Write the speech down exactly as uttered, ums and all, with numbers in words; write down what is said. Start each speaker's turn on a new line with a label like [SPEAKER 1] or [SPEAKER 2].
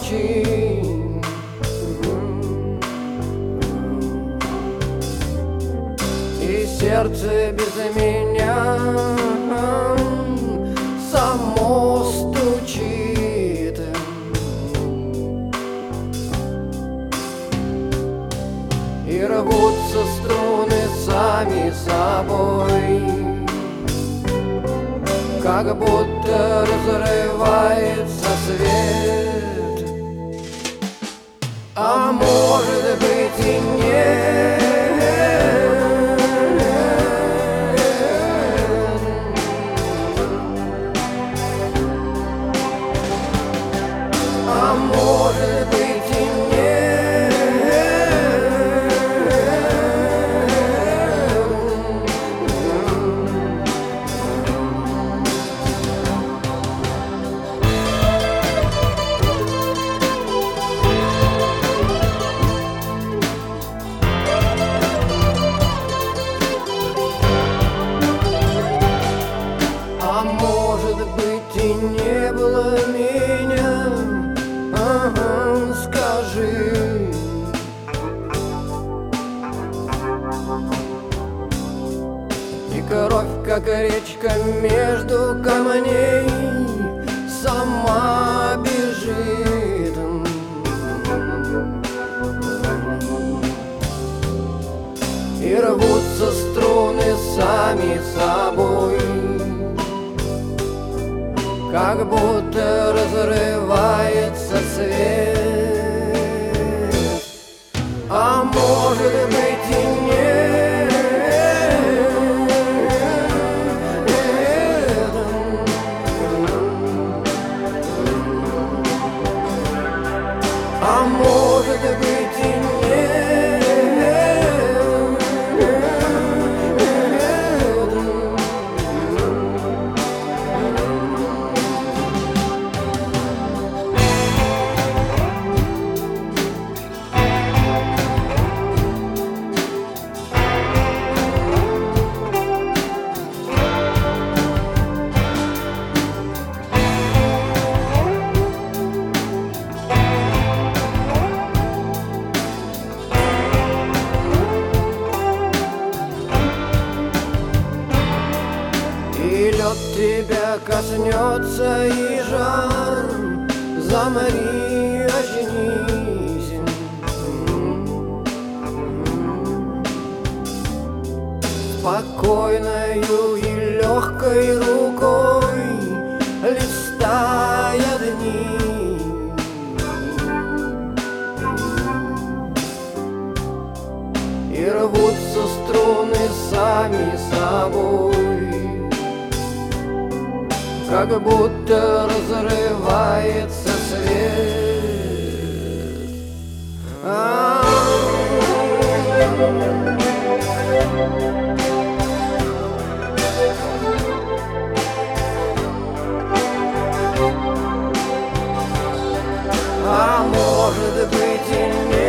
[SPEAKER 1] ночи. И сердце без меня само стучит. И рвутся струны сами собой, как будто разрывается свет. А может быть и нет. А может быть и нет. А может быть и не было меня. Ага, скажи. И кровь, как речка между камней, сама бежит. И рвутся струны сами собой, как будто разрывается свет. А может быть и нет. А может быть и нет. И лед тебя коснется, и жар, замри, очнись. Спокойною и легкой рукой листая дни. И рвутся струны сами собой, как будто разрывается свет. А А может быть и нет.